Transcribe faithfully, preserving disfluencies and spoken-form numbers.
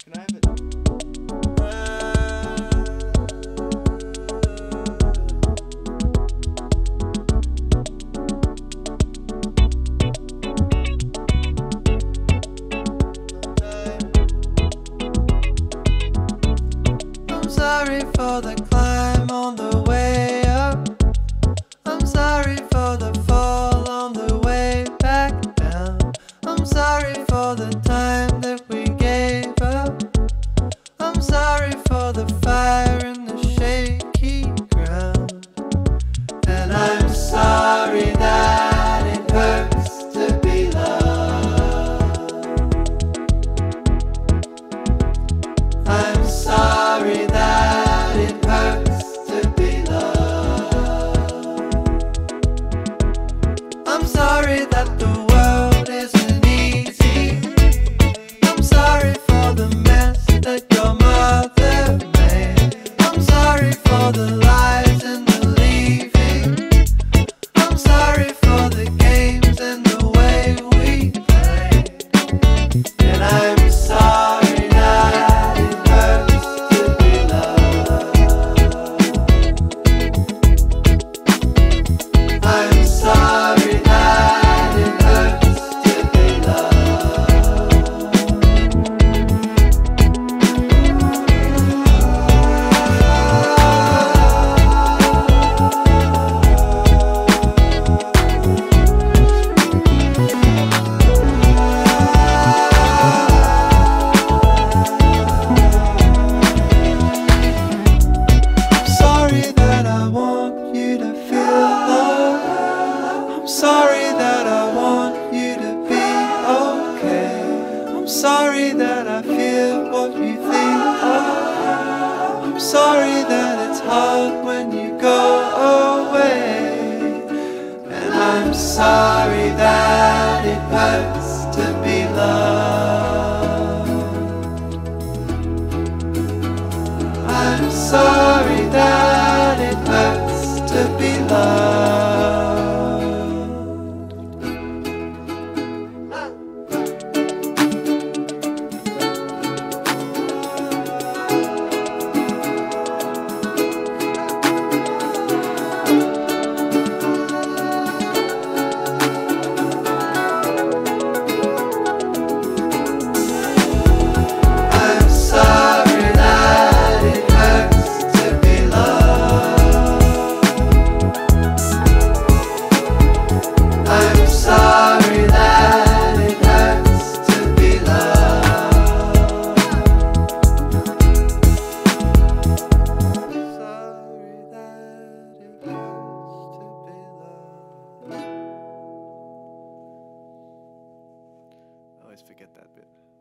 Can I have it? I'm sorry for the climb on the way up. I'm sorry for the fall on the way back down. I'm sorry for the time that we gave up. I'm sorry for the fire in the shaky ground. And I'm sorry that it hurts to be loved. I'm sorry that it hurts to be loved. I'm sorry that the world isn't easy. I'm sorry for the mess that your mother made. I'm sorry for the lies and the leaving. I'm sorry for the games and the way we played. And I'm sorry that it hurts to be loved. I'm sorry that it hurts to be loved. I'm sorry that I want you to feel love. I'm sorry that I want you to be okay. I'm sorry that I feel what you think of. I'm sorry that it's hard when you go away. And I'm sorry that it hurts to be loved. I'm sorry that it hurts to be loved. I'm sorry that it hurts to be loved. I'm sorry that it hurts to be loved. Sorry that it hurts to be loved. I always forget that bit.